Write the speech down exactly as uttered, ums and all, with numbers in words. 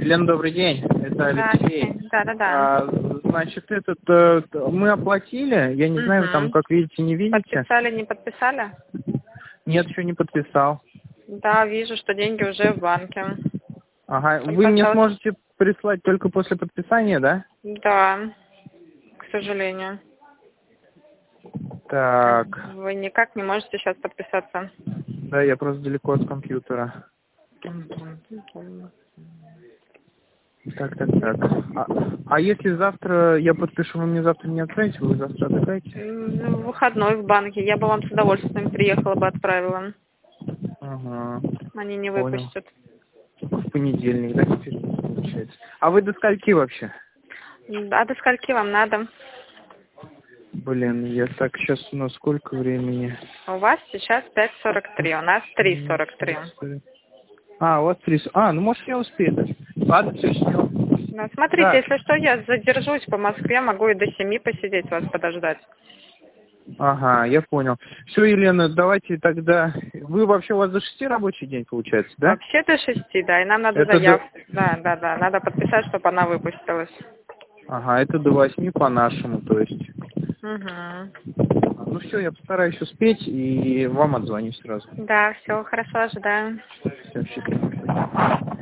Елена, добрый день. Это Алексей. Да, да, да. А, значит, этот э, мы оплатили. Я не Угу. знаю, там, как видите, не видите. Подписали, не подписали? Нет, еще не подписал. Да, вижу, что деньги уже в банке. Ага. Только Вы мне осталось- сможете прислать только после подписания, да? Да, к сожалению. Так. Вы никак не можете сейчас подписаться. Да, я просто далеко от компьютера. Так, так, так. А, а если завтра я подпишу, вы мне завтра не отправите, вы завтра отдыхаете? М, Выходной в банке. Я бы вам с удовольствием приехала бы, отправила. Ага. Они не Понял. выпустят. В понедельник, да, теперь получается? А вы до скольки вообще? А до скольки вам надо? Блин, я так сейчас, ну сколько времени? У вас сейчас пять сорок три, у нас три сорок три. А, у вас три. А, ну может я успею даже. Ладно, все, ждем. Ну, смотрите, Да. если что, я задержусь по Москве, могу и до семи посидеть, вас подождать. Ага, я понял. Все, Елена, давайте тогда... Вы вообще, у вас до шести рабочий день получается, да? Вообще до шести, да, и нам надо Это заявку. до... Да, да, да, надо подписать, чтобы она выпустилась. Ага, это до восьми по нашему, то есть. Угу. Ну все, я постараюсь успеть и вам отзвоню сразу. Да, все, хорошо, ожидаем. Все, счастливо.